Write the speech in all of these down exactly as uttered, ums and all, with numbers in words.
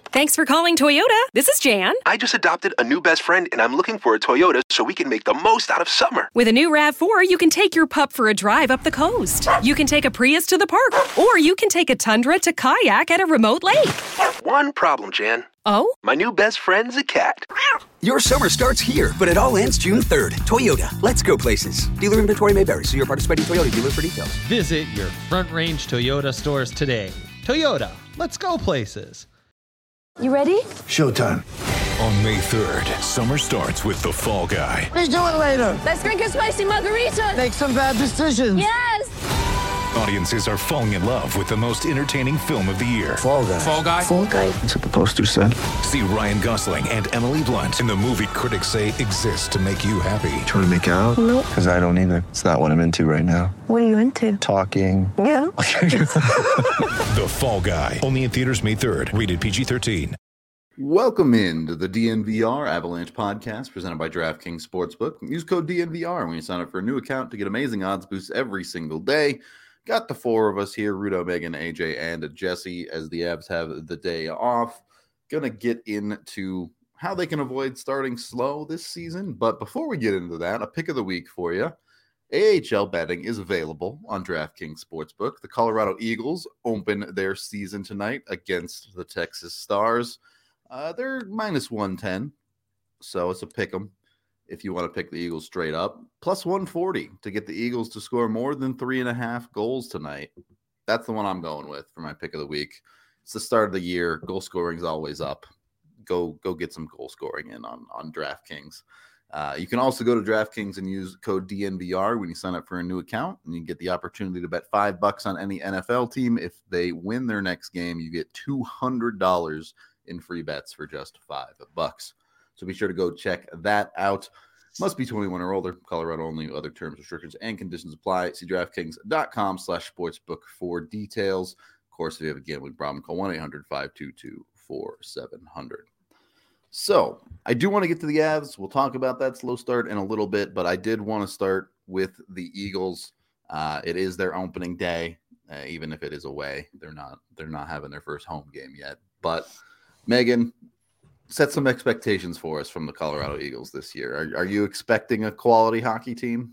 Thanks for calling Toyota. This is Jan. I just adopted a new best friend, and I'm looking for a Toyota so we can make the most out of summer. With a new RAV four, you can take your pup for a drive up the coast. You can take a Prius to the park, or you can take a Tundra to kayak at a remote lake. One problem, Jan. Oh? My new best friend's a cat. Your summer starts here, but it all ends June third. Toyota, let's go places. Dealer inventory may vary. See your participating Toyota dealer for details. Visit your Front Range Toyota stores today. Toyota, let's go places. You ready? Showtime. On May third, summer starts with The Fall Guy. Let's do it later. Let's drink a spicy margarita. Make some bad decisions. Yes. Audiences are falling in love with the most entertaining film of the year. Fall Guy. Fall Guy? Fall Guy. That's what the poster said. See Ryan Gosling and Emily Blunt in the movie critics say exists to make you happy. Trying to make it out? Nope. Because I don't either. It's not what I'm into right now. What are you into? Talking. Yeah. The Fall Guy. Only in theaters May third. Rated P G thirteen. Welcome into the D N V R Avalanche podcast presented by DraftKings Sportsbook. Use code D N V R when you sign up for a new account to get amazing odds boosts every single day. Got the four of us here, Rudo, Megan, A J, and Jesse, as the Avs have the day off. Going to get into how they can avoid starting slow this season. But before we get into that, a pick of the week for you. A H L betting is available on DraftKings Sportsbook. The Colorado Eagles open their season tonight against the Texas Stars. Uh, they're minus one ten, so it's a pick 'em if you want to pick the Eagles straight up. Plus one forty to get the Eagles to score more than three and a half goals tonight. That's the one I'm going with for my pick of the week. It's the start of the year. Goal scoring is always up. Go go get some goal scoring in on, on DraftKings. Uh, you can also go to DraftKings and use code D N V R when you sign up for a new account, and you get the opportunity to bet five bucks on any N F L team. If they win their next game, you get two hundred dollars in free bets for just five bucks. So be sure to go check that out. Must be twenty-one or older. Colorado only. Other terms, restrictions, and conditions apply. See DraftKings.com slash sportsbook for details. Of course, if you have a gambling problem, call one eight hundred five two two four seven zero zero. So I do want to get to the Avs. We'll talk about that slow start in a little bit, but I did want to start with the Eagles. Uh, it is their opening day, uh, even if it is away. They're not. They're not having their first home game yet, but Megan, set some expectations for us from the Colorado Eagles this year. Are, are you expecting a quality hockey team?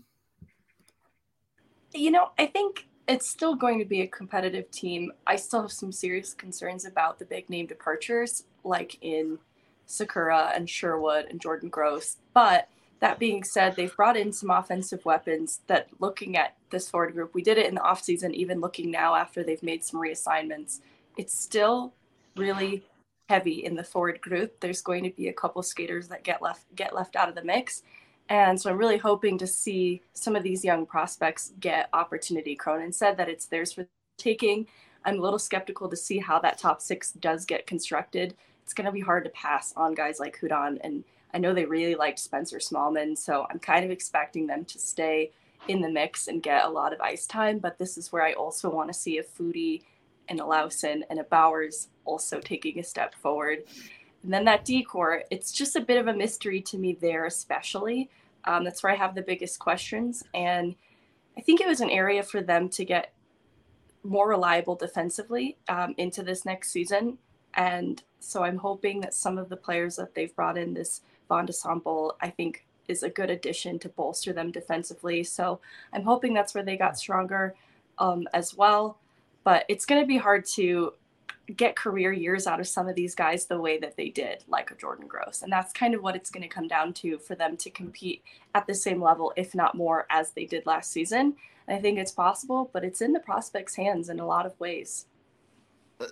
You know, I think it's still going to be a competitive team. I still have some serious concerns about the big name departures, like in Sakura and Sherwood and Jordan Gross. But that being said, they've brought in some offensive weapons that, looking at this forward group, we did it in the offseason, even looking now after they've made some reassignments. It's still really heavy in the forward group. There's going to be a couple skaters that get left get left out of the mix. And so I'm really hoping to see some of these young prospects get opportunity. Cronin said that it's theirs for taking. I'm a little skeptical to see how that top six does get constructed. It's going to be hard to pass on guys like Hudon. And I know they really liked Spencer Smallman, so I'm kind of expecting them to stay in the mix and get a lot of ice time. But this is where I also want to see a Foodie and a Lawson and a Bowers also taking a step forward. And then that D-core, it's just a bit of a mystery to me there, especially. Um, that's where I have the biggest questions. And I think it was an area for them to get more reliable defensively um, into this next season. And so I'm hoping that some of the players that they've brought in, this Von de Sample, I think is a good addition to bolster them defensively. So I'm hoping that's where they got stronger um, as well. But it's going to be hard to get career years out of some of these guys the way that they did, like a Jordan Gross. And that's kind of what it's going to come down to for them to compete at the same level, if not more, as they did last season. And I think it's possible, but it's in the prospects' hands in a lot of ways. Uh,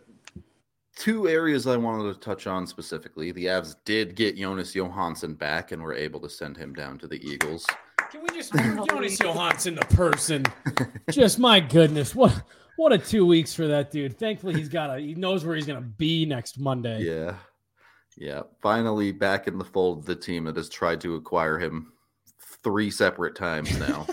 two areas I wanted to touch on specifically. The Avs did get Jonas Johansson back and were able to send him down to the Eagles. Can we just move Jonas Johansson the person? Just my goodness. What what a two weeks for that dude. Thankfully he's got a he knows where he's gonna be next Monday. Yeah. Yeah. Finally back in the fold of the team that has tried to acquire him three separate times now.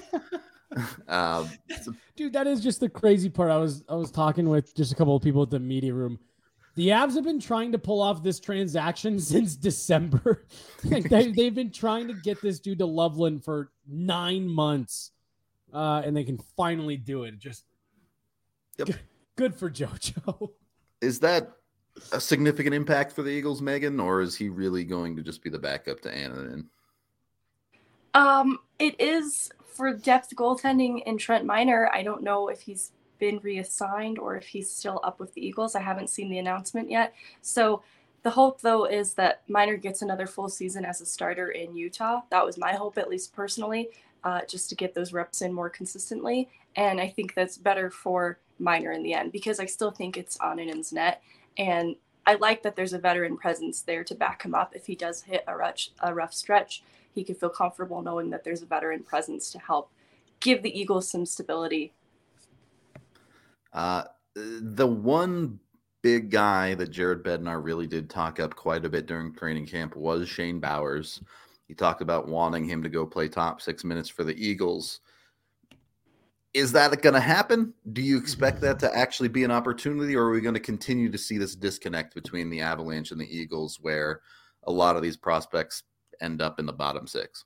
um, dude, that is just the crazy part. I was I was talking with just a couple of people at the media room. The Avs have been trying to pull off this transaction since December. Like they, they've been trying to get this dude to Loveland for nine months, uh, and they can finally do it. Just yep. g- good for JoJo. Is that a significant impact for the Eagles, Megan, or is he really going to just be the backup to Annunen? Um, it is for depth goaltending in Trent Miner. I don't know if he's been reassigned or if he's still up with the Eagles. I haven't seen the announcement yet. So the hope, though, is that Miner gets another full season as a starter in Utah. That was my hope, at least personally, uh, just to get those reps in more consistently. And I think that's better for Miner in the end because I still think it's Annunen's net. And I like that there's a veteran presence there to back him up. If he does hit a rough, a rough stretch, he could feel comfortable knowing that there's a veteran presence to help give the Eagles some stability. Uh, the one big guy that Jared Bednar really did talk up quite a bit during training camp was Shane Bowers. He talked about wanting him to go play top six minutes for the Eagles. Is that going to happen? Do you expect that to actually be an opportunity, or are we going to continue to see this disconnect between the Avalanche and the Eagles where a lot of these prospects end up in the bottom six?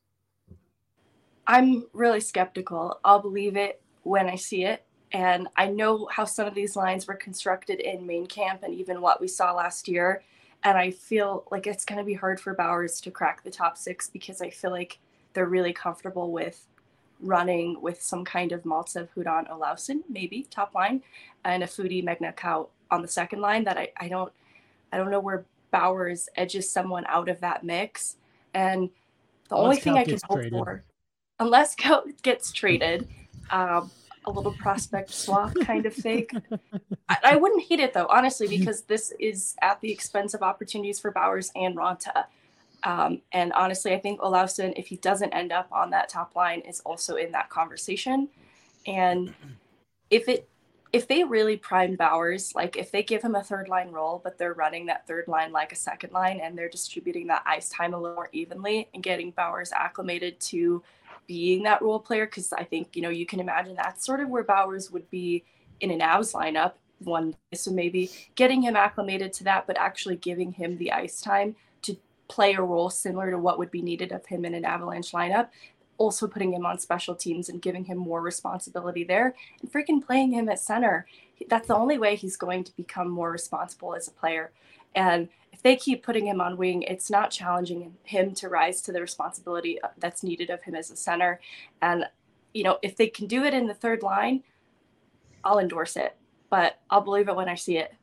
I'm really skeptical. I'll believe it when I see it. And I know how some of these lines were constructed in main camp and even what we saw last year. And I feel like it's going to be hard for Bowers to crack the top six because I feel like they're really comfortable with running with some kind of Maltsev, Hudon, Olausson, maybe top line, and a Foudy, Megna-Cow on the second line. That I, I don't I don't know where Bowers edges someone out of that mix. And the Unless only thing Cout I can gets hope traded. for, unless Cout gets traded, um, a little prospect swap kind of thing. I, I wouldn't hate it though, honestly, because this is at the expense of opportunities for Bowers and Ronta. Um, and honestly, I think Olausson, if he doesn't end up on that top line, is also in that conversation. And if it, if they really prime Bowers, like if they give him a third line role, but they're running that third line like a second line and they're distributing that ice time a little more evenly and getting Bowers acclimated to being that role player, because I think, you know, you can imagine that's sort of where Bowers would be in an Avs lineup one day. So maybe getting him acclimated to that, but actually giving him the ice time to play a role similar to what would be needed of him in an Avalanche lineup. Also putting him on special teams and giving him more responsibility there and freaking playing him at center. That's the only way he's going to become more responsible as a player. And if they keep putting him on wing, it's not challenging him to rise to the responsibility that's needed of him as a center. And, you know, if they can do it in the third line, I'll endorse it, but I'll believe it when I see it.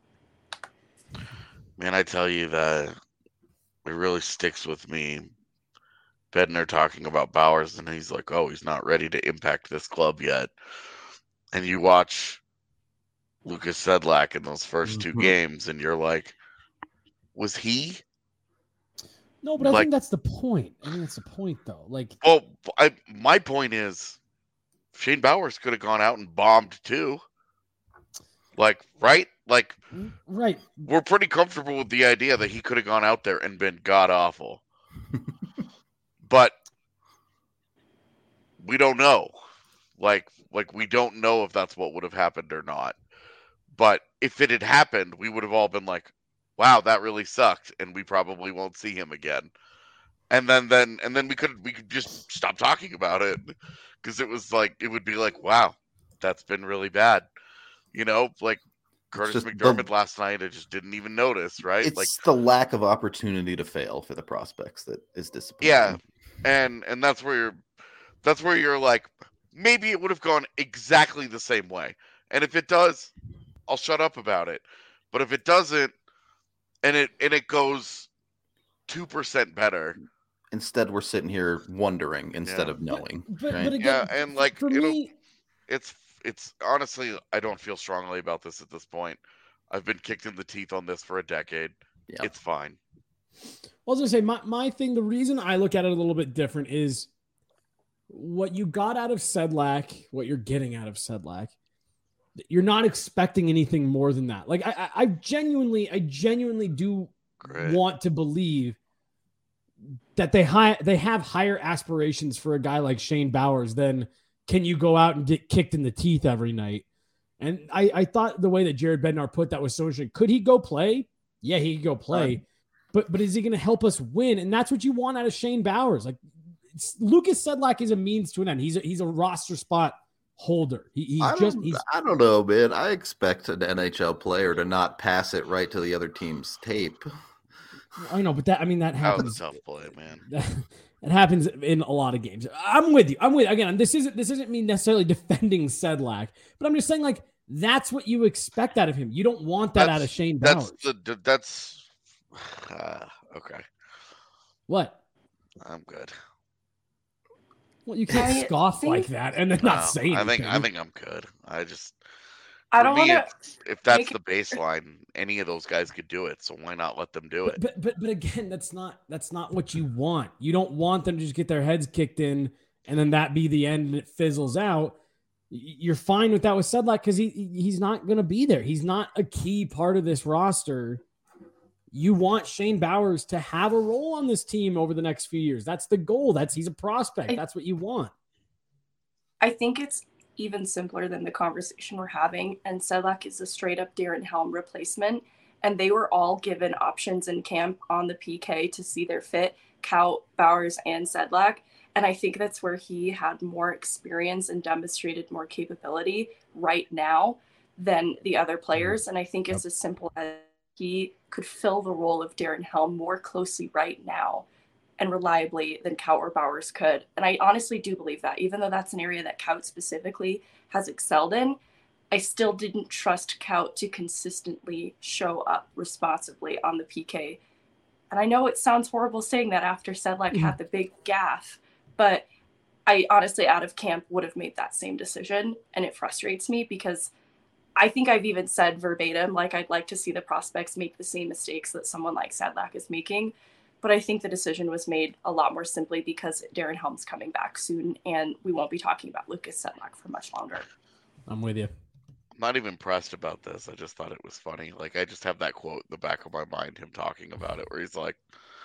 Man, I tell you that it really sticks with me. Bednar talking about Bowers, and he's like, oh, he's not ready to impact this club yet. And you watch Lucas Sedlak in those first two Mhm. games, and you're like, was he? No, but I Like- think that's the point. I think that's the point, though. Like, Well, I, my point is, Shane Bowers could have gone out and bombed too. Like, right? Like, right. we're pretty comfortable with the idea that he could have gone out there and been god awful. But we don't know. Like, like we don't know if that's what would have happened or not. But if it had happened, we would have all been like, wow, that really sucked, and we probably won't see him again. And then, then, and then we could we could just stop talking about it because it was like it would be like, wow, that's been really bad. You know, like Curtis just McDermott the- last night, I just didn't even notice, right? It's like, the lack of opportunity to fail for the prospects that is disappointing. yeah, and and that's where you're, that's where you're like, maybe it would have gone exactly the same way, and if it does, I'll shut up about it. But if it doesn't, and it and it goes two percent better, Instead, we're sitting here wondering instead Yeah. of knowing. but, right? but again, yeah, and like for it'll, me, it's it's honestly, I don't feel strongly about this at this point. I've been kicked in the teeth on this for a decade. Yeah. It's fine. I was gonna say my, my thing, the reason I look at it a little bit different is what you got out of Sedlak, what you're getting out of Sedlak. You're not expecting anything more than that. Like I, I, I genuinely, I genuinely do Great. want to believe that they high, they have higher aspirations for a guy like Shane Bowers than can you go out and get kicked in the teeth every night. And I, I thought the way that Jared Bednar put that was so interesting. Could he go play? Yeah, he could go play. Right. But but is he going to help us win? And that's what you want out of Shane Bowers. Like it's, Lucas Sedlak is a means to an end. He's a, he's a roster spot holder. He, he's I just don't, he's I don't know, man. I expect an N H L player to not pass it right to the other team's tape. I know, but that I mean that That was happens. a tough play, man. It happens in a lot of games. I'm with you. I'm with again. This isn't this isn't me necessarily defending Sedlak, but I'm just saying like that's what you expect out of him. You don't want that That's- out of Shane Bowers. That's the that's uh, okay. What? I'm good. Well, you can't I scoff think- like that and then not No, say anything. I think I think I'm good. I just I for don't me, want to. if, if that's make the baseline, any of those guys could do it. So why not let them do it? But, but but but again, that's not that's not what you want. You don't want them to just get their heads kicked in and then that be the end and it fizzles out. Y- You're fine with that with Sedlak because he he- he's not going to be there. He's not a key part of this roster. You want Shane Bowers to have a role on this team over the next few years. That's the goal. That's he's a prospect. I- That's what you want. I think it's even simpler than the conversation we're having. And Sedlak is a straight up Darren Helm replacement. And they were all given options in camp on the P K to see their fit, Kaut, Bowers, and Sedlak. And I think that's where he had more experience and demonstrated more capability right now than the other players. And I think it's as simple as he could fill the role of Darren Helm more closely right now and reliably than Kaut or Bowers could. And I honestly do believe that, even though that's an area that Kaut specifically has excelled in, I still didn't trust Kaut to consistently show up responsibly on the P K. And I know it sounds horrible saying that after Sedlak mm-hmm. had the big gaffe, but I honestly, out of camp, would have made that same decision. And it frustrates me because I think I've even said verbatim, like, I'd like to see the prospects make the same mistakes that someone like Sedlak is making. But I think the decision was made a lot more simply because Darren Helm's coming back soon, and we won't be talking about Lucas Sedlak for much longer. I'm with you. I'm not even pressed about this. I just thought it was funny. Like, I just have that quote in the back of my mind, him talking about it, where he's like,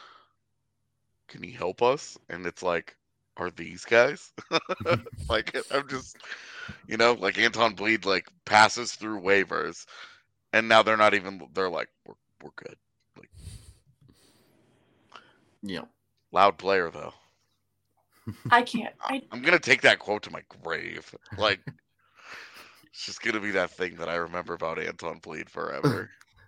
can he help us? And it's like, are these guys? Like, I'm just, you know, like Anton Bleed, like, passes through waivers, and now they're not even, they're like, we're, we're good. Like, yeah. Loud player, though. I can't. I... I'm going to take that quote to my grave. Like, it's just going to be that thing that I remember about Anton Bleed forever.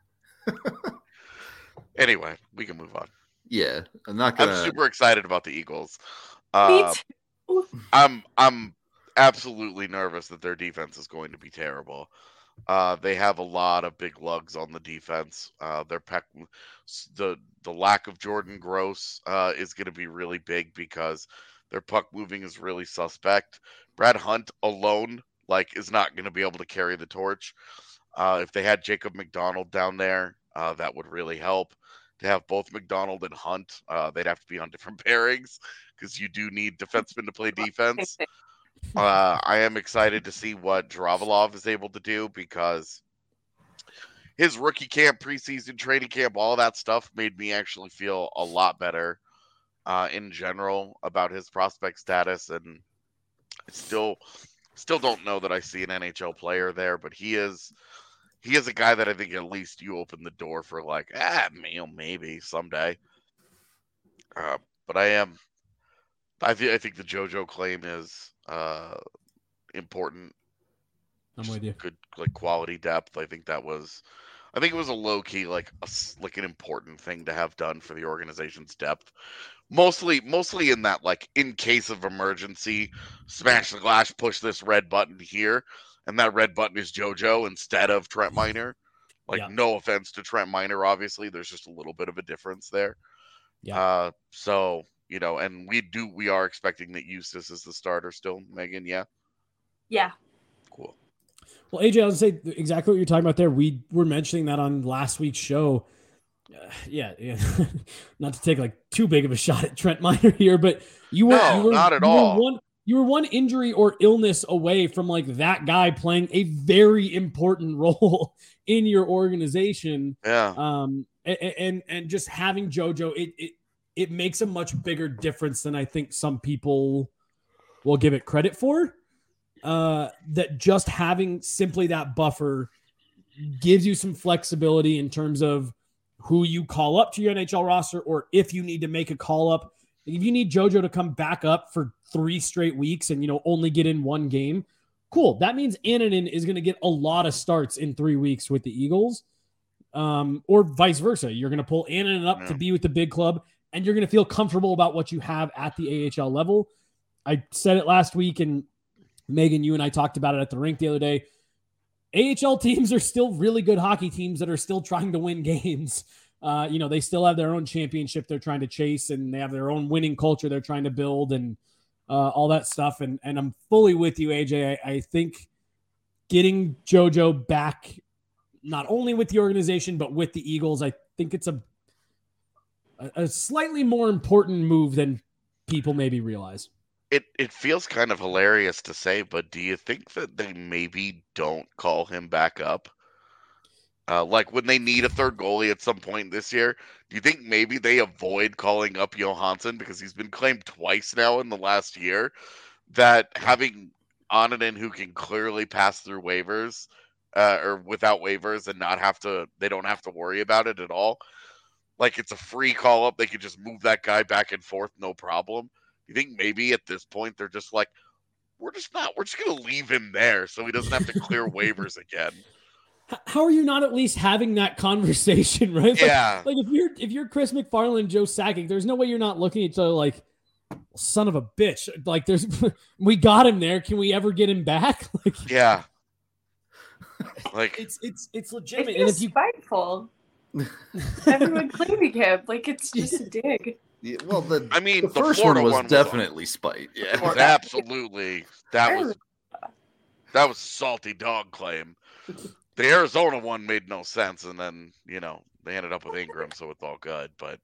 Anyway, we can move on. Yeah, I'm not gonna. I'm super excited about the Eagles. Uh, Me too. I'm I'm absolutely nervous that their defense is going to be terrible. Uh, they have a lot of big lugs on the defense. Uh, their peck, the the lack of Jordan Gross uh, is going to be really big because their puck moving is really suspect. Brad Hunt alone, like, is not going to be able to carry the torch. Uh, if they had Jacob McDonald down there, uh, that would really help. To have both McDonald and Hunt, uh, they'd have to be on different pairings because you do need defensemen to play defense. Uh, I am excited to see what Dravilov is able to do because his rookie camp, preseason training camp, all that stuff made me actually feel a lot better uh, in general about his prospect status. And I still, still don't know that I see an N H L player there, but he is. He is a guy that I think at least you open the door for, like, ah, maybe someday. Uh, but I am, I, th- I think the JoJo claim is uh, important. I'm with you. Good, like, quality depth. I think that was, I think it was a low key, like, a, like an important thing to have done for the organization's depth. Mostly, mostly in that, like, in case of emergency, smash the glass, push this red button here. And that red button is JoJo instead of Trent Miner. Like, yeah. No offense to Trent Miner, obviously. There's just a little bit of a difference there. Yeah. Uh, so, you know, and we do, we are expecting that Eustace is the starter still, Megan, yeah? Yeah. Cool. Well, A J, I was going to say exactly what you're talking about there. We were mentioning that on last week's show. Uh, yeah, yeah. Not to take, like, too big of a shot at Trent Miner here, but you were, no, you were not at you all. Were one, You were one injury or illness away from, like, that guy playing a very important role in your organization. Yeah. Um, and, and, and just having JoJo, it, it, it makes a much bigger difference than I think some people will give it credit for. Uh, that just having simply that buffer gives you some flexibility in terms of who you call up to your N H L roster, or if you need to make a call up. If you need JoJo to come back up for three straight weeks and, you know, only get in one game, cool. That means Annunen is going to get a lot of starts in three weeks with the Eagles, um, or vice versa. You're going to pull Annunen up yeah. to be with the big club, and you're going to feel comfortable about what you have at the A H L level. I said it last week, and Megan, you and I talked about it at the rink the other day. A H L teams are still really good hockey teams that are still trying to win games. Uh, you know, they still have their own championship they're trying to chase, and they have their own winning culture they're trying to build, and uh, all that stuff. And and I'm fully with you, A J. I, I think getting JoJo back, not only with the organization, but with the Eagles, I think it's a, a slightly more important move than people maybe realize. It it feels kind of hilarious to say, but do you think that they maybe don't call him back up? Uh, like when they need a third goalie at some point this year, do you think maybe they avoid calling up Johansson because he's been claimed twice now in the last year? That having Annunen, who can clearly pass through waivers uh, or without waivers and not have to, they don't have to worry about it at all. Like it's a free call up. They could just move that guy back and forth, no problem. You think maybe at this point they're just like, we're just not, we're just going to leave him there so he doesn't have to clear waivers again. How are you not at least having that conversation, right? Yeah. Like, like if you're, if you're Chris McFarland, Joe Sakic, there's no way you're not looking at each other like, son of a bitch. Like there's, we got him there. Can we ever get him back? Like, yeah. Like it's, it's, it's legitimate. It's and if you spiteful. Everyone claiming him. Like it's just a dig. Yeah, well, the I mean, the, the first Florida one was one was definitely spite. Yeah, was absolutely. That was that was salty dog claim. The Arizona one made no sense, and then you know they ended up with Ingram, so it's all good. But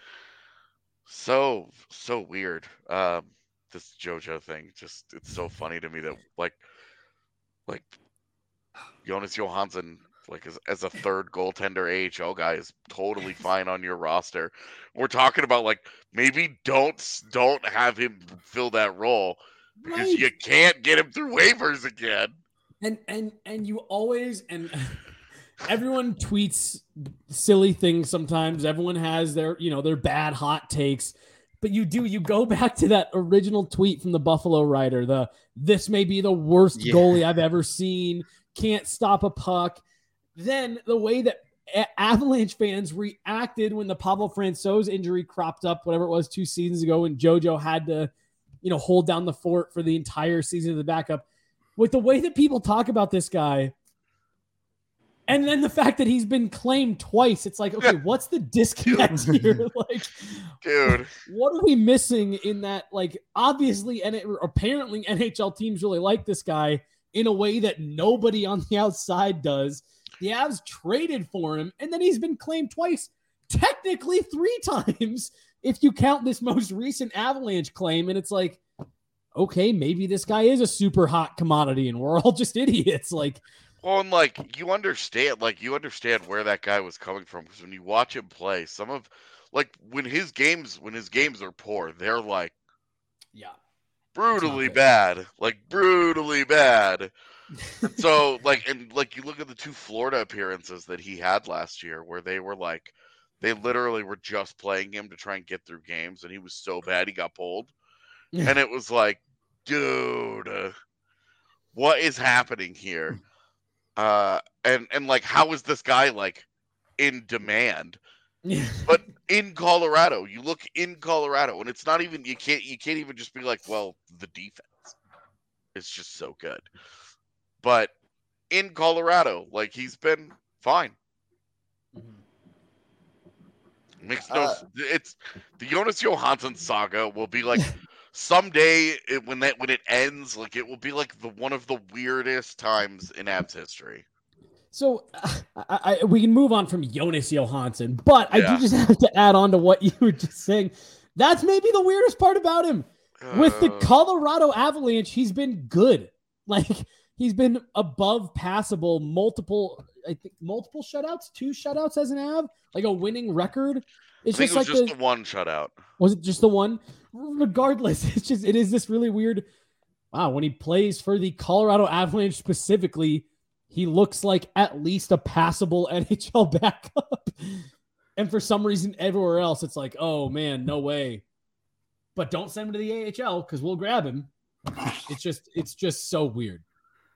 so so weird. Um, this JoJo thing, just it's so funny to me that like like Jonas Johansson. Like as, as a third goaltender A H L guy is totally fine on your roster. We're talking about like maybe don't don't have him fill that role because right. you can't get him through waivers again. And and and you always and everyone tweets silly things sometimes. Everyone has their, you know, their bad hot takes. But you do, you go back to that original tweet from the Buffalo writer, the this may be the worst yeah. goalie I've ever seen, can't stop a puck. Then the way that a- Avalanche fans reacted when the Pablo Francouz injury cropped up, whatever it was, two seasons ago, and JoJo had to, you know, hold down the fort for the entire season of the backup. With the way that people talk about this guy, and then the fact that he's been claimed twice, it's like, okay, what's the disconnect here? Like, dude, what are we missing in that? Like, obviously, and it, apparently, N H L teams really like this guy in a way that nobody on the outside does. The Avs traded for him, and then he's been claimed twice, technically three times, if you count this most recent Avalanche claim. And it's like, okay, maybe this guy is a super hot commodity, and we're all just idiots. Like, well, and like you understand, like you understand where that guy was coming from because when you watch him play, some of, like when his games, when his games are poor, they're like, yeah, brutally bad, like brutally bad. And so like and like you look at the two Florida appearances that he had last year where they were like they literally were just playing him to try and get through games and he was so bad he got pulled. And it was like, dude, uh, what is happening here? Uh and and like how is this guy like in demand? But in Colorado, you look in Colorado and it's not even you can't you can't even just be like, well, the defense. It's just so good. But in Colorado, like he's been fine. Makes no. Uh, it's the Jonas Johansson saga will be like someday it, when that when it ends, like it will be like the one of the weirdest times in Avs history. So I, I, we can move on from Jonas Johansson, but I Yeah. do just have to add on to what you were just saying. That's maybe the weirdest part about him. With the Uh, Colorado Avalanche, he's been good. Like. He's been above passable multiple, I think multiple shutouts, two shutouts as an Av, like a winning record. It's I think just it was like just the, the one shutout. was it just the one? Regardless, it's just it is this really weird. Wow, when he plays for the Colorado Avalanche specifically, he looks like at least a passable N H L backup. And for some reason, everywhere else, it's like, oh man, no way. But don't send him to the A H L because we'll grab him. It's just, it's just so weird.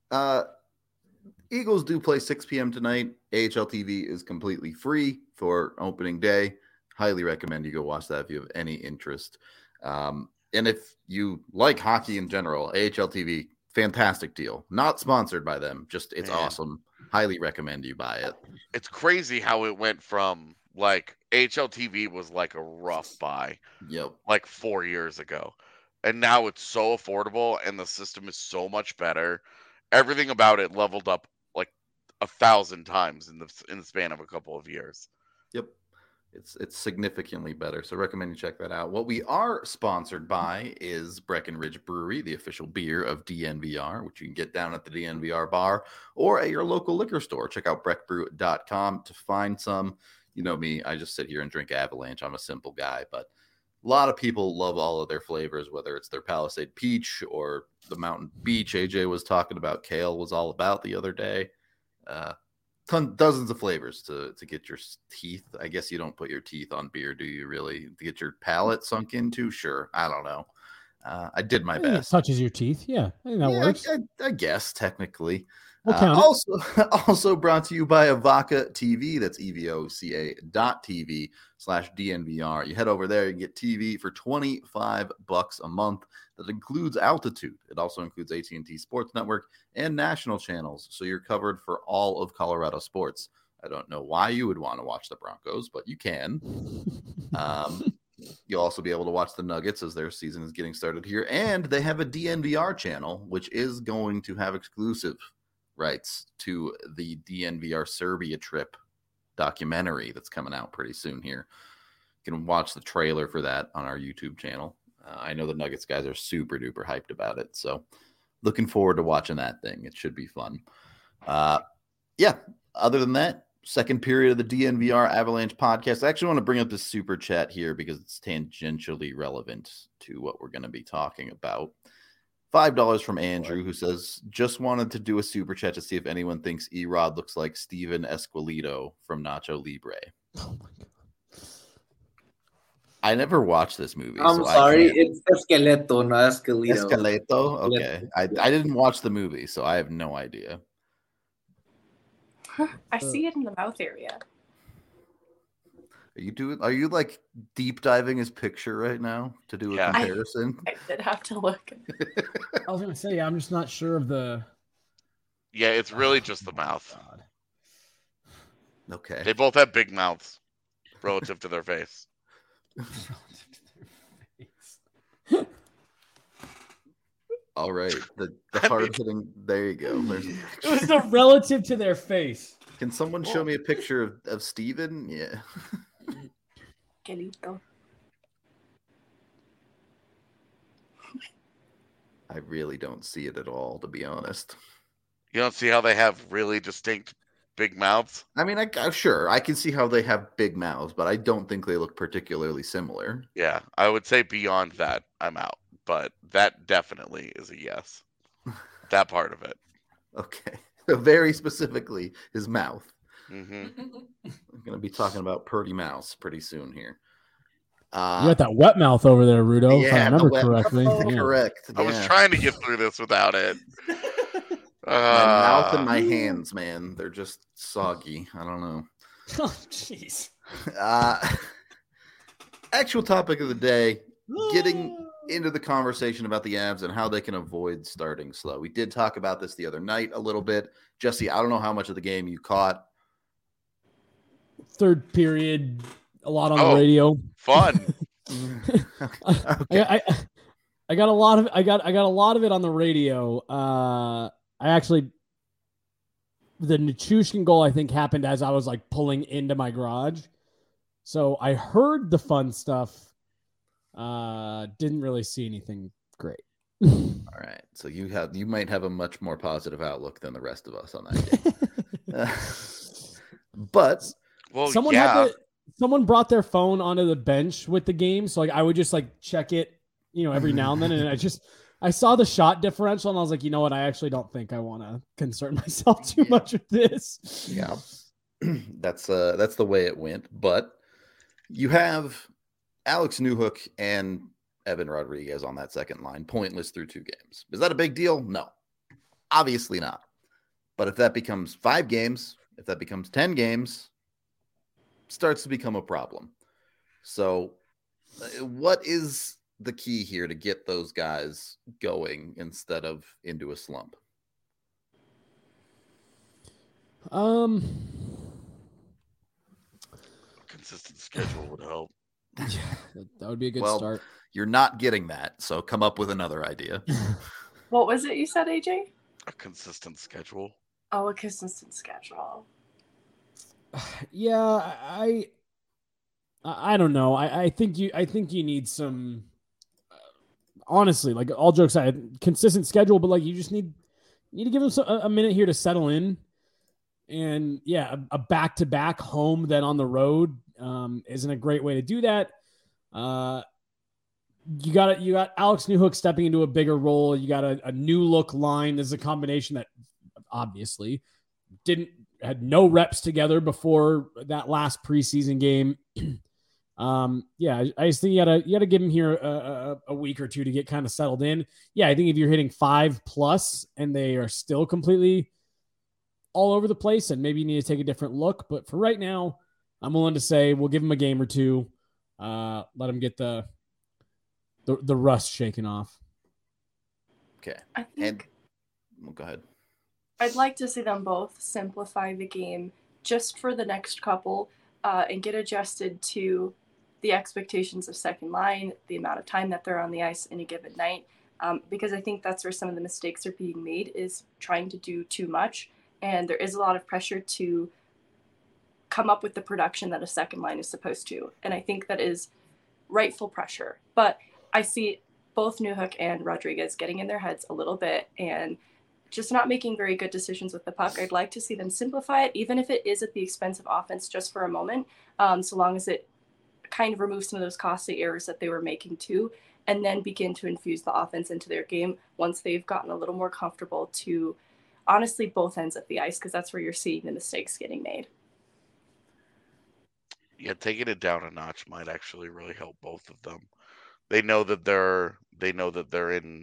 Uh, Eagles do play six p.m. tonight. A H L T V is completely free for opening day. Highly recommend you go watch that if you have any interest. Um, and if you like hockey in general, A H L T V, fantastic deal. Not sponsored by them, just it's Man. awesome. Highly recommend you buy it. It's crazy how it went from like A H L T V was like a rough buy. Yep. Like four years ago. And now it's so affordable and the system is so much better. Everything about it leveled up like a thousand times in the in the span of a couple of years. Yep. It's it's significantly better. So recommend you check that out. What we are sponsored by is Breckenridge Brewery, the official beer of D N V R, which you can get down at the D N V R bar or at your local liquor store. Check out breck brew dot com to find some. You know me, I just sit here and drink Avalanche. I'm a simple guy, but a lot of people love all of their flavors, whether it's their Palisade Peach or the Mountain Beach. A J was talking about, Kale was all about the other day. Uh, ton, dozens of flavors to, to get your teeth. I guess you don't put your teeth on beer, do you really? To get your palate sunk into? Sure. I don't know. Uh, I did my I think best. It touches your teeth. Yeah, I think that yeah, works. I, I, I guess, technically. We'll Uh, count it. also, also brought to you by Evoca T V. That's E V O C A dot T V slash D N V R. You head over there, you get T V for twenty-five bucks a month. That includes Altitude. It also includes A T and T Sports Network and national channels. So you're covered for all of Colorado sports. I don't know why you would want to watch the Broncos, but you can. Um, you'll also be able to watch the Nuggets as their season is getting started here. And they have a D N V R channel, which is going to have exclusive rights to the D N V R Serbia trip documentary that's coming out pretty soon here. You can watch the trailer for that on our YouTube channel. Uh, I know the Nuggets guys are super duper hyped about it. So looking forward to watching that thing. It should be fun. Uh, yeah. Other than that, second period of the D N V R Avalanche podcast. I actually want to bring up this super chat here because it's tangentially relevant to what we're going to be talking about. five dollars from Andrew, who says, just wanted to do a super chat to see if anyone thinks E-Rod looks like Steven Esquilito from Nacho Libre. Oh my God. I never watched this movie. I'm so sorry, I can't... it's Esqueleto, not Esquilito. Esqueleto? Okay. I, I didn't watch the movie, so I have no idea. I see it in the mouth area. Are you doing? Are you like deep diving his picture right now to do a Yeah. comparison? I did have to look. I was gonna say, I'm just not sure of the. Yeah, it's really just the mouth. God. Okay. They both have big mouths relative to their face. All right. The, the I hard mean- hitting. There you go. There's, It was the relative to their face. can someone show me a picture of, of Steven? Yeah. Gelito. I really don't see it at all, to be honest. You don't see how they have really distinct big mouths? I mean, I, I sure I can see how they have big mouths, but I don't think they look particularly similar. Yeah, I would say beyond that, I'm out. But that definitely is a yes. That part of it. Okay. So very specifically, his mouth. hmm I'm going to be talking about Purdy Mouse pretty soon here. You Uh, got that wet mouth over there, Rudo. if I yeah, the remember wet- correctly. oh, Yeah. correct. I was yeah. trying to get through this without it. My mouth Uh, and my hands, man. They're just soggy. I don't know. Oh, jeez. Uh, actual topic of the day, getting into the conversation about the Avs and how they can avoid starting slow. We did talk about this the other night a little bit. Jesse, I don't know how much of the game you caught. Third period, a lot on Oh. the radio. Fun. Okay. I, I I got a lot of I got I got a lot of it on the radio. Uh, I actually the Nichushkin goal I think happened as I was like pulling into my garage, so I heard the fun stuff. Uh, didn't really see anything great. All right. So you have you might have a much more positive outlook than the rest of us on that game. Uh, but Well, someone yeah. had to, someone brought their phone onto the bench with the game, so like I would just like check it, you know, every now and then, and I just I saw the shot differential, and I was like, you know what, I actually don't think I want to concern myself too Yeah. much with this. yeah, that's uh that's the way it went. But you have Alex Newhook and Evan Rodriguez on that second line, pointless through two games. Is that a big deal? No. Obviously not. But if that becomes five games, if that becomes ten games, it starts to become a problem. So uh, what is the key here to get those guys going instead of into a slump? Um, Consistent schedule would help. Yeah, that would be a good well, start. You're not getting that, so come up with another idea. What was it you said, A J? A consistent schedule. Oh, a consistent schedule. Yeah, I, I, I don't know. I, I think you, I think you need some. Uh, honestly, like all jokes aside, consistent schedule, but like you just need, you need to give them some, a, a minute here to settle in. And yeah, a, a back-to-back home then on the road um, isn't a great way to do that. Uh, you got you got Alex Newhook stepping into a bigger role. You got a, a new look line. There's a combination that obviously didn't had no reps together before that last preseason game. um, yeah, I, I just think you gotta you gotta give him here a, a, a week or two to get kind of settled in. Yeah, I think if you're hitting five plus and they are still completely all over the place, and maybe you need to take a different look. But for right now, I'm willing to say we'll give him a game or two. Uh, let him get the the, the rust shaken off. Okay. I think and, well, go ahead. I'd like to see them both simplify the game just for the next couple uh, and get adjusted to the expectations of second line, the amount of time that they're on the ice in a given night. Um, because I think that's where some of the mistakes are being made, is trying to do too much. And there is a lot of pressure to come up with the production that a second line is supposed to. And I think that is rightful pressure. But I see both Newhook and Rodriguez getting in their heads a little bit and just not making very good decisions with the puck. I'd like to see them simplify it, even if it is at the expense of offense just for a moment, um, so long as it kind of removes some of those costly errors that they were making too, and then begin to infuse the offense into their game once they've gotten a little more comfortable to honestly both ends of the ice, because that's where you're seeing the mistakes getting made. Yeah, taking it down a notch might actually really help both of them. They know that they're they know that they're in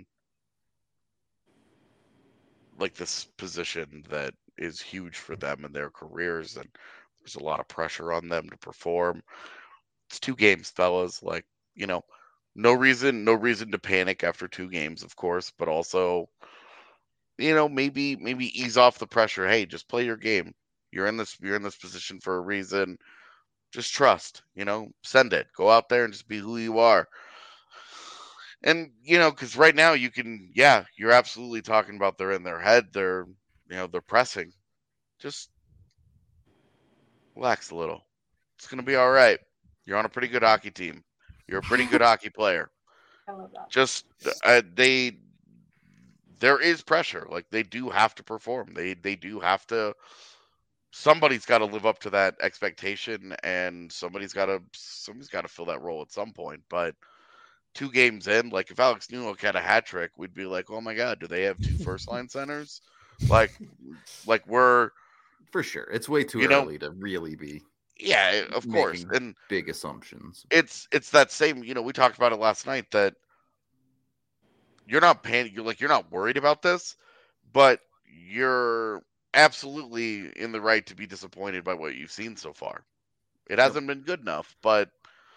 like this position that is huge for them in their careers, and there's a lot of pressure on them to perform. It's two games, fellas. Like, you know, no reason, no reason to panic after two games, of course, but also, you know, maybe maybe ease off the pressure. Hey, just play your game. You're in this you're in this position for a reason. Just trust, you know, send it. Go out there and just be who you are. And, you know, because right now you can, yeah, you're absolutely talking about they're in their head. They're, you know, they're pressing. Just relax a little. It's going to be all right. You're on a pretty good hockey team. You're a pretty good hockey player. I love that. Just, uh, they, there is pressure. Like, they do have to perform. They, they do have to, somebody's got to live up to that expectation, and somebody's got to, somebody's got to fill that role at some point. But two games in, like if Alex Newhook had a hat trick, we'd be like, oh my God, do they have two first line centers? Like, like we're for sure. It's way too you early know, to really be. Yeah, of course. And big assumptions. It's, it's that same, you know, we talked about it last night that you're not panicking. You're like, you're not worried about this, but you're absolutely in the right to be disappointed by what you've seen so far. It hasn't been good enough, but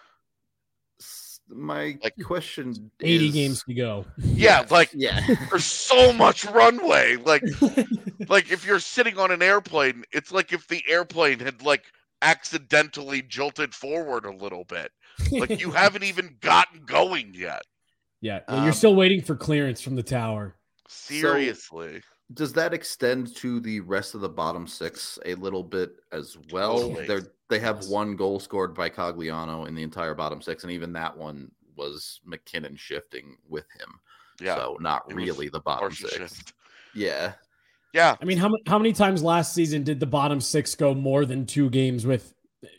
my like, question eighty is, games to go. Yeah, like yeah. There's so much runway. Like like if you're sitting on an airplane, it's like if the airplane had like accidentally jolted forward a little bit. Like you haven't even gotten going yet. Yeah, Um, you're still waiting for clearance from the tower. Seriously. So, does that extend to the rest of the bottom six a little bit as well? Totally. They're, they have one goal scored by Cogliano in the entire bottom six, and even that one was McKinnon shifting with him. Yeah. So not It really was the bottom partial six. shift. Yeah. Yeah. I mean, how how many times last season did the bottom six go more than two games with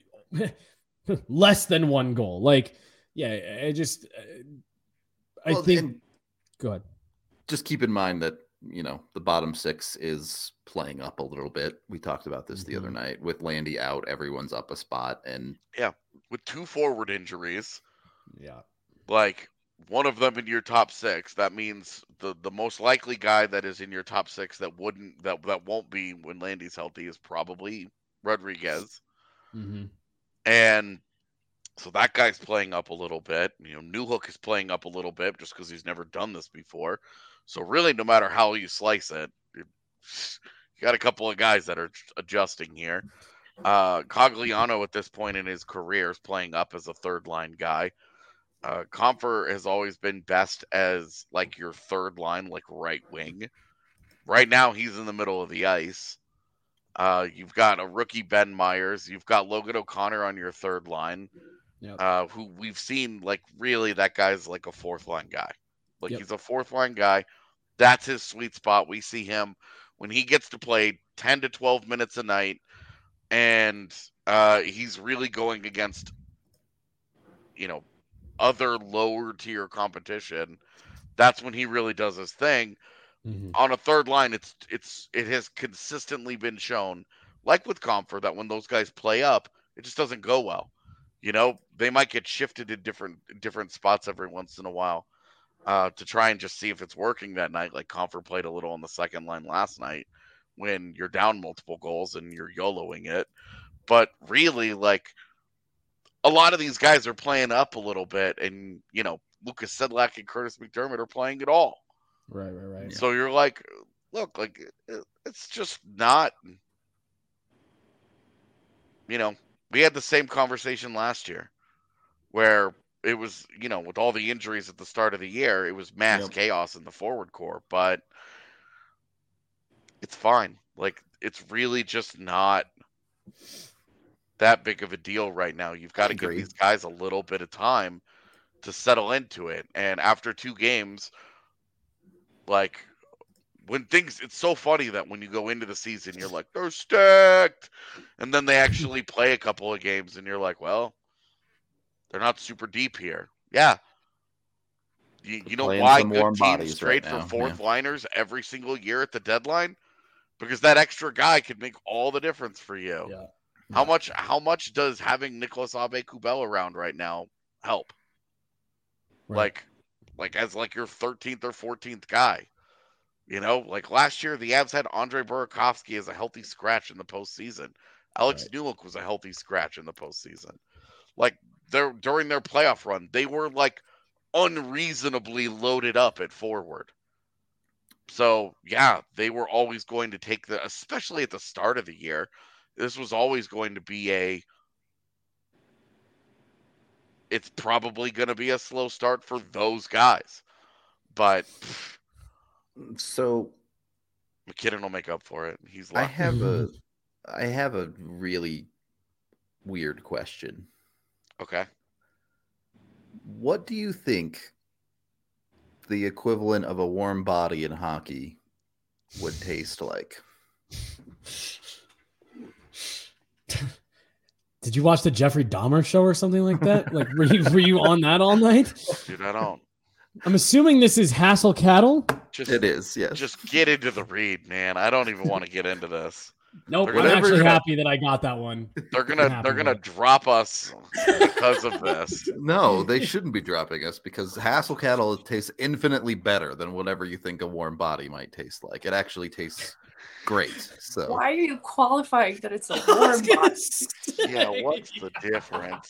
less than one goal? Like, yeah, I just, I Well, think. and Go ahead. Just keep in mind that, you know, the bottom six is playing up a little bit. We talked about this the Mm-hmm. other night. With Landy out, everyone's up a spot. And Yeah. With two forward injuries. Yeah. Like one of them in your top six. That means the, the most likely guy that is in your top six that wouldn't that that won't be when Landy's healthy is probably Rodriguez. Mm-hmm. And so that guy's playing up a little bit. You know, Newhook is playing up a little bit just because he's never done this before. So really, no matter how you slice it, you got a couple of guys that are adjusting here. Uh, Cogliano at this point in his career is playing up as a third line guy. Uh, Comfer has always been best as like your third line, like right wing. Right now, he's in the middle of the ice. Uh, you've got a rookie Ben Myers. You've got Logan O'Connor on your third line, yep. uh, who we've seen like really that guy's like a fourth line guy. Like Yep. he's a fourth line guy. That's his sweet spot. We see him when he gets to play ten to twelve minutes a night, and uh, he's really going against, you know, other lower tier competition. That's when he really does his thing. Mm-hmm. On a third line, it's it's it has consistently been shown, like with Comfort, that when those guys play up, it just doesn't go well. You know, they might get shifted to different different spots every once in a while uh, to try and just see if it's working that night. Like Comfort played a little on the second line last night when you're down multiple goals and you're YOLOing it. But really, like, a lot of these guys are playing up a little bit, and, you know, Lucas Sedlak and Curtis McDermott are playing it all. Right, right, right. So you're like, look, like, it's just not, you know, we had the same conversation last year where it was, you know, with all the injuries at the start of the year, it was mass Yep. chaos in the forward core, but it's fine. Like, it's really just not that big of a deal right now. You've got to give Agreed. these guys a little bit of time to settle into it. And after two games, like, when things, it's so funny that when you go into the season, you're like, they're stacked. And then they actually play a couple of games and you're like, well, they're not super deep here. Yeah. You, you know playing why some good warm teams bodies trade right for now, fourth yeah. liners every single year at the deadline? Because that extra guy could make all the difference for you. Yeah. How much how much does having Nicolas Aube-Kubel around right now help? Right. Like like as like your thirteenth or fourteenth guy. You know, like last year the Avs had Andre Burakovsky as a healthy scratch in the postseason. Alex Right. Newhook was a healthy scratch in the postseason. Like they're during their playoff run, they were like unreasonably loaded up at forward. So yeah, they were always going to take the, especially at the start of the year, this was always going to be a, it's probably going to be a slow start for those guys. But pff, So McKinnon will make up for it. He's I locked. have a I have a really weird question. Okay. What do you think the equivalent of a warm body in hockey would taste like? Did you watch the Jeffrey Dahmer show or something like that? Like, were you were you on that all night? Dude, I don't. I'm assuming this is Hassel Cattle. Just, It is, yes. Just get into the read, man. I don't even want to get into this. Nope, They're I'm gonna- actually gonna- happy that I got that one. They're I'm gonna happy they're gonna with it. drop us because of this. No, they shouldn't be dropping us because Hassel Cattle tastes infinitely better than whatever you think a warm body might taste like. It actually tastes great. So Why are you qualifying that it's a warm body? Yeah, what's the difference?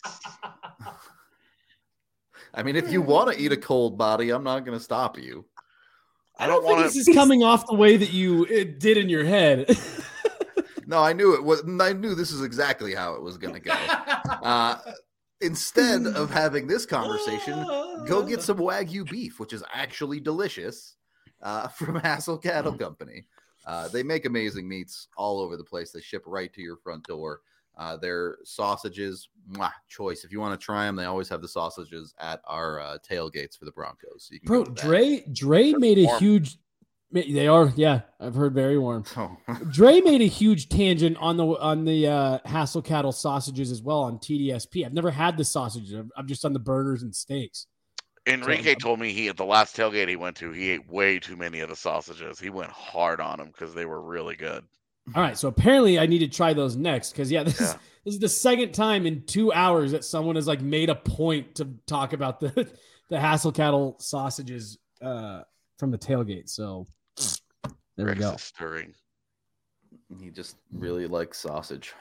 I mean, if you want to eat a cold body, I'm not going to stop you. I I don't don't think want this to. is coming off the way that you it did in your head. No, I knew it was. I knew this is exactly how it was going to go. Uh, instead of having this conversation, go get some Wagyu beef, which is actually delicious, uh, from Hassel Cattle Company. Uh, they make amazing meats all over the place. They ship right to your front door. Uh, their sausages, mwah, choice. If you want to try them, they always have the sausages at our uh, tailgates for the Broncos. So you can Bro, go to that. Dre Dre made a warm. huge. They are, yeah. I've heard very warm. Oh. Dre made a huge tangent on the on the uh, Hassel Cattle sausages as well on T D S P. I've never had the sausages. I've, I've just done the burgers and steaks. Enrique told me he at the last tailgate he went to, he ate way too many of the sausages. He went hard on them because they were really good. All right, so apparently I need to try those next because yeah, this Yeah. is this is the second time in two hours that someone has like made a point to talk about the the Hasselcattle sausages uh, from the tailgate. So there Rex we go. is stirring. He just really likes sausage.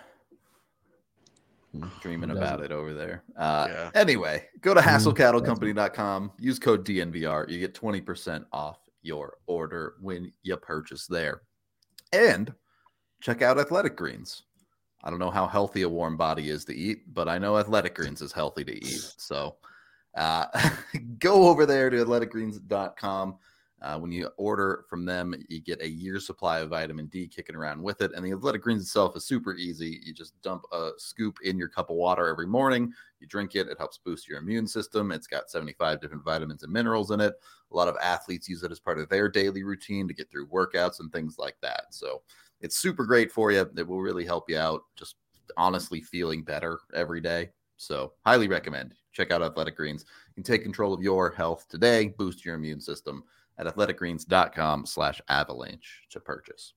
Dreaming Who about doesn't? it over there. Uh, Yeah. Anyway, go to Who hassle cattle company dot com. Use code D N V R. You get twenty percent off your order when you purchase there. And check out Athletic Greens. I don't know how healthy a warm body is to eat, but I know Athletic Greens is healthy to eat. So uh, go over there to athletic greens dot com. Uh, when you order from them, you get a year's supply of vitamin D kicking around with it. And the Athletic Greens itself is super easy. You just dump a scoop in your cup of water every morning. You drink it. It helps boost your immune system. It's got seventy-five different vitamins and minerals in it. A lot of athletes use it as part of their daily routine to get through workouts and things like that. So it's super great for you. It will really help you out. Just honestly feeling better every day. So highly recommend. Check out Athletic Greens. You can take control of your health today. Boost your immune system at athletic greens dot com slash avalanche to purchase.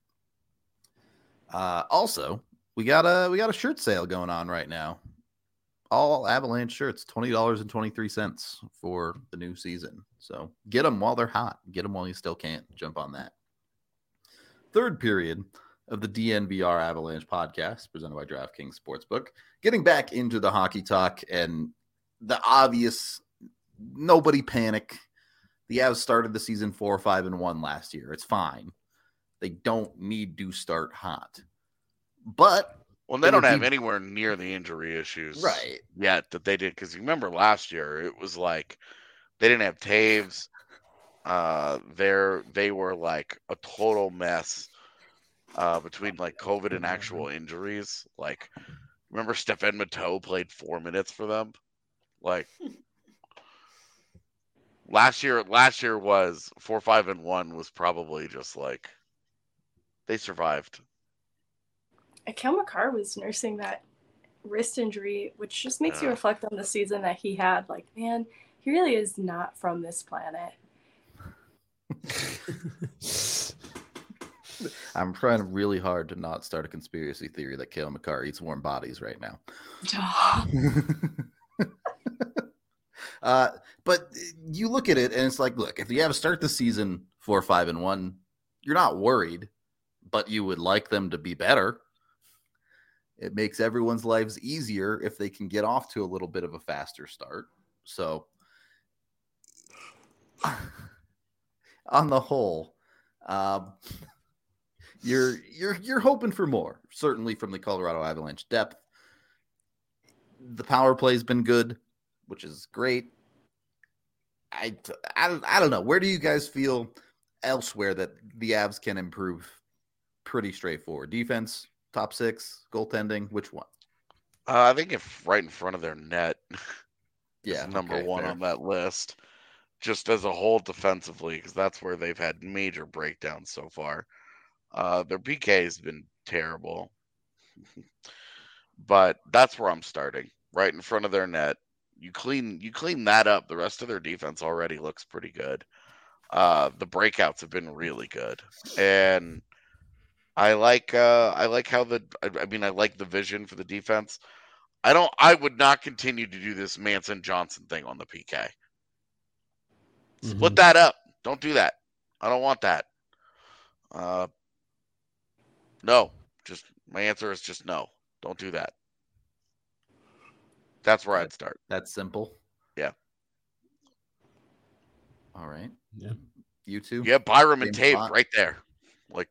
Uh, also, we got a we got a shirt sale going on right now. All Avalanche shirts, twenty dollars and twenty-three cents for the new season. So get them while they're hot. Get them while you still can. Jump on that. Third period of the D N V R Avalanche podcast presented by DraftKings Sportsbook. Getting back into the hockey talk and the obvious, nobody panic. The Avs started the season four, five, and one last year. It's fine. They don't need to start hot. But Well, they it don't would have be- anywhere near the injury issues Right. yet that they did. Because you remember last year, it was like they didn't have Taves. Uh, they're, they were like a total mess uh, between like COVID and actual injuries. Like, remember Stefan Matteau played four minutes for them? Like, last year, last year was four, five, and one was probably just like they survived. Kale McCarr was nursing that wrist injury, which just makes you Yeah. reflect on the season that he had. Like, man, he really is not from this planet. I'm trying really hard to not start a conspiracy theory that Cale McCarr eats warm bodies right now. uh, but you look at it and it's like, look, if you have to start the season four, five, and one, you're not worried, but you would like them to be better. It makes everyone's lives easier if they can get off to a little bit of a faster start. So on the whole, um, you're you're you're hoping for more, certainly from the Colorado Avalanche depth. The power play's been good, which is great. I, I, I don't know. Where do you guys feel elsewhere that the Avs can improve? Pretty straightforward. Defense, top six, goaltending, which one? Uh, I think if right in front of their net Yeah, is number okay, one fair. on that list, just as a whole defensively, because that's where they've had major breakdowns so far. Uh, their P K has been terrible, but that's where I'm starting, right in front of their net. You clean, you clean that up. The rest of their defense already looks pretty good. Uh, the breakouts have been really good, and I like, uh, I like how the, I, I mean, I like the vision for the defense. I don't, I would not continue to do this Manson Johnson thing on the P K. Split Mhm. that up. Don't do that. I don't want that. Uh, no, just my answer is just no. Don't do that. That's where I'd start. That's simple. Yeah. All right. Yeah. You two? Yeah, Byram and Same Taves spot? right there. Like,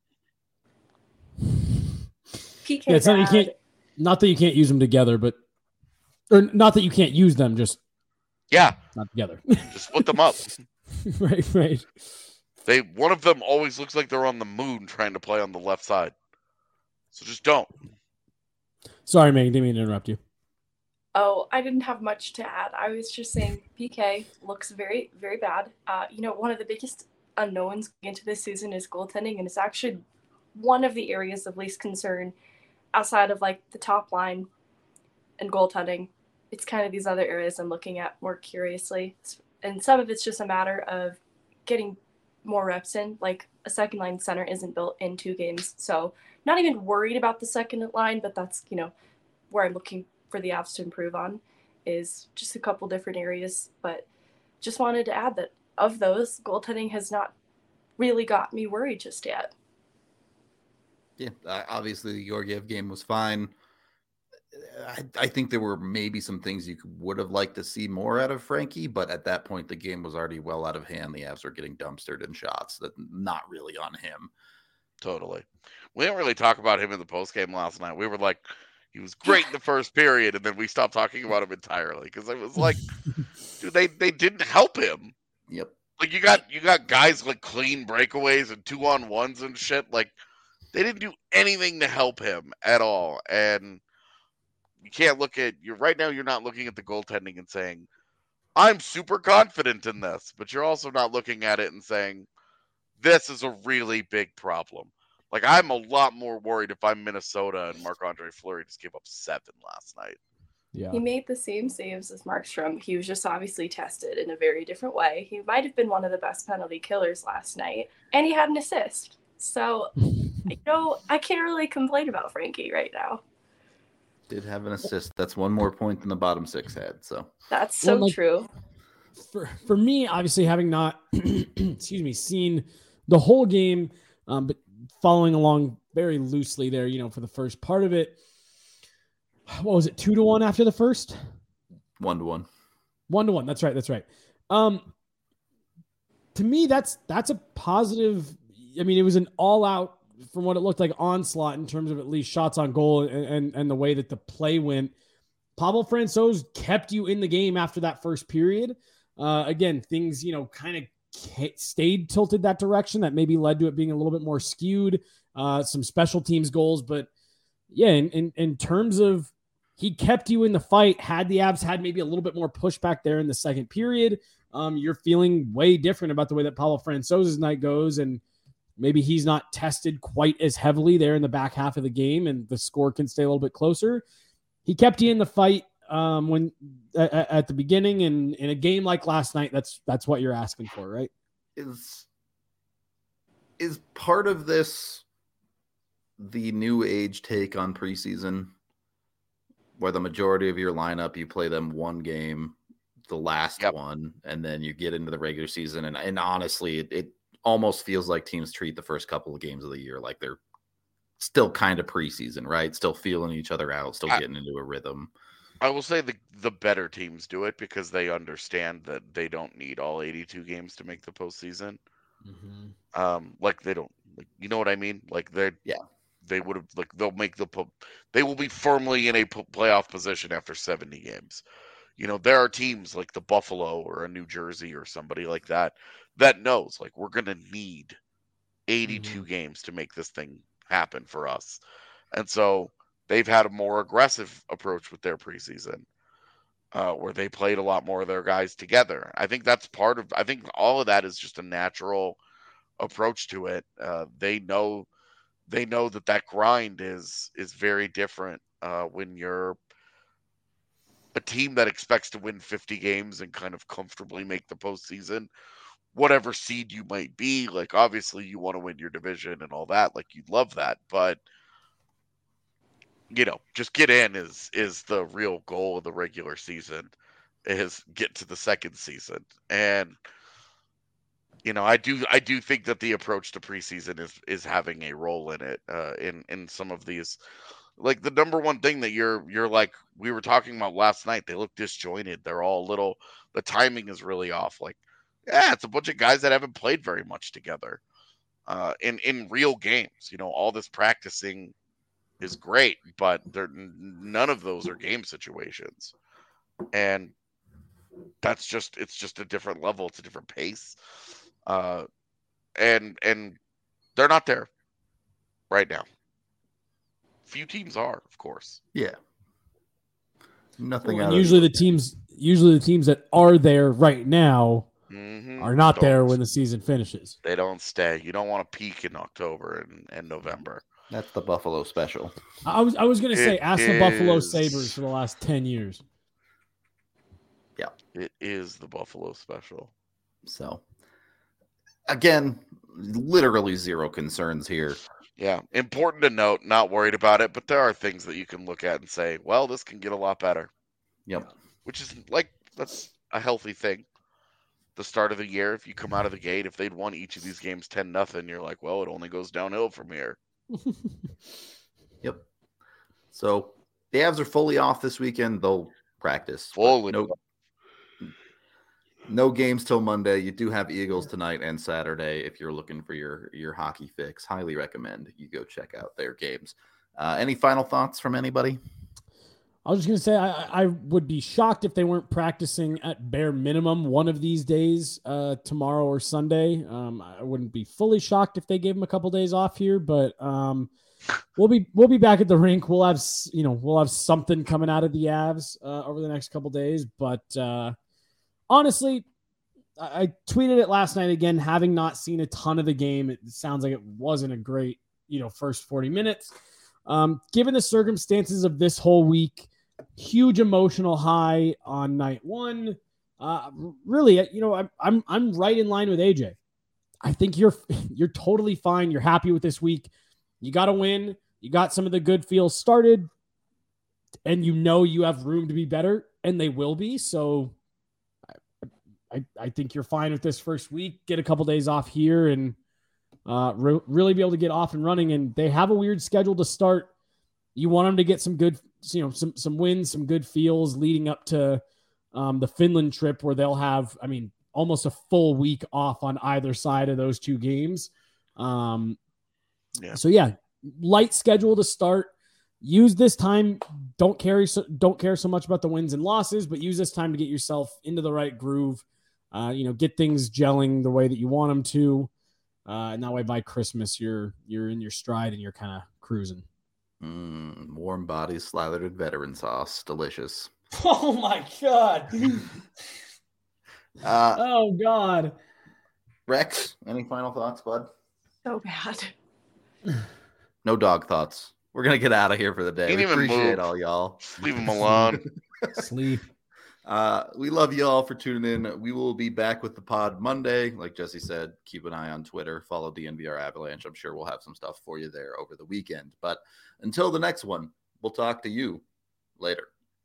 P K Yeah, it's not you bad. can't. Not that you can't use them together, but or not that you can't use them, just yeah, not together. just split them up. right, right. They one of them always looks like they're on the moon trying to play on the left side. So just don't. Sorry, Megan, didn't mean to interrupt you. Oh, I didn't have much to add. I was just saying P K looks very, very bad. Uh, you know, one of the biggest unknowns into this season is goaltending, and it's actually one of the areas of least concern outside of like the top line and goaltending. It's kind of these other areas I'm looking at more curiously. And some of it's just a matter of getting more reps in. Like a second line center isn't built in two games. So not even worried about the second line, but that's, you know, where I'm looking for the Avs to improve on is just a couple different areas. But just wanted to add that of those, goaltending has not really got me worried just yet. Yeah, uh, obviously the Georgiev game was fine. I, I think there were maybe some things you could, would have liked to see more out of Frankie, but at that point the game was already well out of hand. The Avs were getting dumpstered in shots that not really on him. Totally. We didn't really talk about him in the postgame last night. We were like, he was great in the first period, and then we stopped talking about him entirely because it was like, dude, they they didn't help him. Yep. Like you got you got guys like clean breakaways and two on ones and shit. Like they didn't do anything to help him at all, and you can't look at you right now. You're not looking at the goaltending and saying, "I'm super confident in this," but you're also not looking at it and saying, "This is a really big problem." Like I'm a lot more worried if I'm Minnesota and Marc-Andre Fleury just gave up seven last night. Yeah, he made the same saves as Markstrom. He was just obviously tested in a very different way. He might have been one of the best penalty killers last night, and he had an assist. So, you know, I can't really complain about Frankie right now. Did have an assist. That's one more point than the bottom six had. So that's so well, like, true. For for me, obviously having not, excuse me, seen the whole game, um, but following along very loosely there, you know, for the first part of it. What was it? Two to one after the first? One to one. One to one. That's right. That's right. Um, to me, that's that's a positive. I mean, it was an all out, from what it looked like, onslaught in terms of at least shots on goal and and, and the way that the play went. Pavel Francouz kept you in the game after that first period. Uh, again, things, you know, kind of stayed tilted that direction. That maybe led to it being a little bit more skewed. Uh, some special teams goals, but yeah, in, in in terms of, he kept you in the fight. Had the Avs had maybe a little bit more pushback there in the second period, um, you're feeling way different about the way that Pavel Francouz's night goes, and maybe he's not tested quite as heavily there in the back half of the game, and the score can stay a little bit closer. He kept you in the fight um, when at, at the beginning, and in a game like last night, that's that's what you're asking for, right? Is is part of this the new age take on preseason, where the majority of your lineup, you play them one game, the last yep. one, and then you get into the regular season. And, and honestly, it, it almost feels like teams treat the first couple of games of the year like they're still kind of preseason, right? Still feeling each other out, still getting I, into a rhythm. I will say the, the better teams do it because they understand that they don't need all eighty-two games to make the postseason. Mm-hmm. Um, like they don't, like, you know what I mean? Like they're, yeah. They would have like they'll make the they will be firmly in a playoff position after seventy games. You know, there are teams like the Buffalo or a New Jersey or somebody like that that knows like we're going to need eighty-two mm-hmm. games to make this thing happen for us. And so they've had a more aggressive approach with their preseason uh, where they played a lot more of their guys together. I think that's part of I think all of that is just a natural approach to it. Uh, they know They know that that grind is is very different uh, when you're a team that expects to win fifty games and kind of comfortably make the postseason, whatever seed you might be. Like, obviously, you want to win your division and all that. Like, you'd love that. But, you know, just get in is is the real goal of the regular season, is get to the second season. And You know, I do. I do think that the approach to preseason is is having a role in it. Uh, in in some of these, like the number one thing that you're you're like we were talking about last night. They look disjointed. They're all little. The timing is really off. Like, yeah, it's a bunch of guys that haven't played very much together. Uh, in in real games, you know, all this practicing is great, but they're none of those are game situations, and that's just it's just a different level. It's a different pace. Uh, and and they're not there right now. Few teams are, of course. Yeah. Nothing. Well, out usually of the teams, usually the teams that are there right now mm-hmm. are not don't, there when the season finishes. They don't stay. You don't want to peak in October and, and November. That's the Buffalo special. I was I was going to say, ask is... the Buffalo Sabres for the last ten years. Yeah, it is the Buffalo special. So. again, literally zero concerns here. Yeah, important to note, not worried about it, but there are things that you can look at and say, well, this can get a lot better. Yep. Which is like, that's a healthy thing. The start of the year, if you come out of the gate, if they'd won each of these games ten nothing, you're like, well, it only goes downhill from here. Yep. So the Avs are fully off this weekend. They'll practice. Fully. No, no games till Monday. You do have Eagles tonight and Saturday. If you're looking for your, your hockey fix, highly recommend you go check out their games. Uh, any final thoughts from anybody? I was just going to say, I, I would be shocked if they weren't practicing at bare minimum one of these days, uh, tomorrow or Sunday. Um, I wouldn't be fully shocked if they gave them a couple days off here, but um, we'll be we'll be back at the rink. We'll have you know we'll have something coming out of the Avs uh, over the next couple days. But uh, honestly, I, I tweeted it last night again. Having not seen a ton of the game, it sounds like it wasn't a great you know first forty minutes. Um, given the circumstances of this whole week. Huge emotional high on night one. Uh, really, you know, I'm I'm I'm right in line with A J. I think you're you're totally fine. You're happy with this week. You got to win. You got some of the good feels started, and you know you have room to be better, and they will be. So, I I, I think you're fine with this first week. Get a couple days off here, and uh, re- really be able to get off and running. And they have a weird schedule to start. You want them to get some good. You know, some some wins, some good feels leading up to um, the Finland trip where they'll have, I mean, almost a full week off on either side of those two games. Um, yeah. So yeah, light schedule to start. Use this time. Don't carry so, don't care so much about the wins and losses, but use this time to get yourself into the right groove. Uh, you know, get things gelling the way that you want them to, uh, and that way by Christmas you're you're in your stride and you're kind of cruising. Mm, warm bodies slathered in veteran sauce. Delicious. Oh, my God. uh, oh, God. Rex, any final thoughts, bud? So bad. No dog thoughts. We're going to get out of here for the day. Can't we even appreciate move. all y'all. Leave them alone. Sleep. Uh, we love you all for tuning in. We will be back with the pod Monday. Like Jesse said, keep an eye on Twitter. Follow D N V R Avalanche. I'm sure we'll have some stuff for you there over the weekend. But until the next one, we'll talk to you later.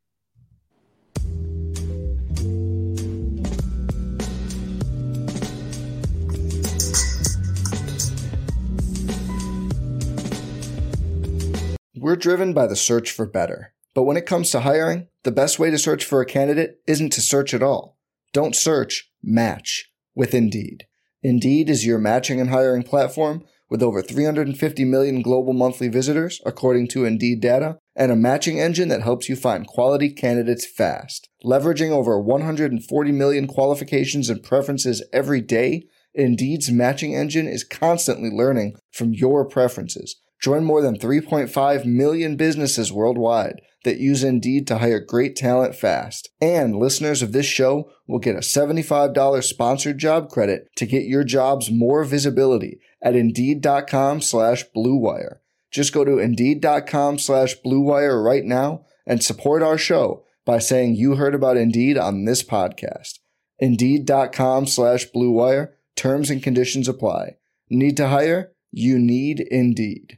We're driven by the search for better. But when it comes to hiring, the best way to search for a candidate isn't to search at all. Don't search, match with Indeed. Indeed is your matching and hiring platform with over three hundred fifty million global monthly visitors, according to Indeed data, and a matching engine that helps you find quality candidates fast. Leveraging over one hundred forty million qualifications and preferences every day, Indeed's matching engine is constantly learning from your preferences. Join more than three point five million businesses worldwide that use Indeed to hire great talent fast. And listeners of this show will get a seventy-five dollars sponsored job credit to get your jobs more visibility at Indeed.com slash Blue Wire. Just go to Indeed.com slash Blue Wire right now and support our show by saying you heard about Indeed on this podcast. Indeed.com slash Blue Wire. Terms and conditions apply. Need to hire? You need Indeed.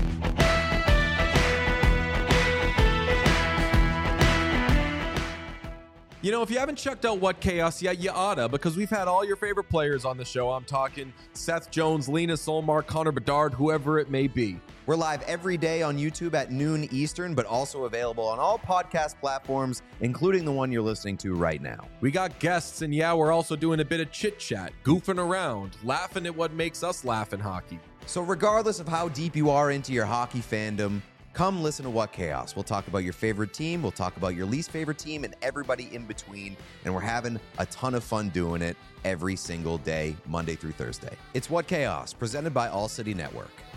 You know, if you haven't checked out What Chaos yet, you oughta, because we've had all your favorite players on the show. I'm talking Seth Jones, Lena Solmar, Connor Bedard, whoever it may be. We're live every day on YouTube at noon Eastern, but also available on all podcast platforms, including the one you're listening to right now. We got guests, and yeah, we're also doing a bit of chit-chat, goofing around, laughing at what makes us laugh in hockey. So regardless of how deep you are into your hockey fandom, come listen to What Chaos. We'll talk about your favorite team, we'll talk about your least favorite team, and everybody in between, and we're having a ton of fun doing it every single day, Monday through Thursday. It's What Chaos, presented by All City Network.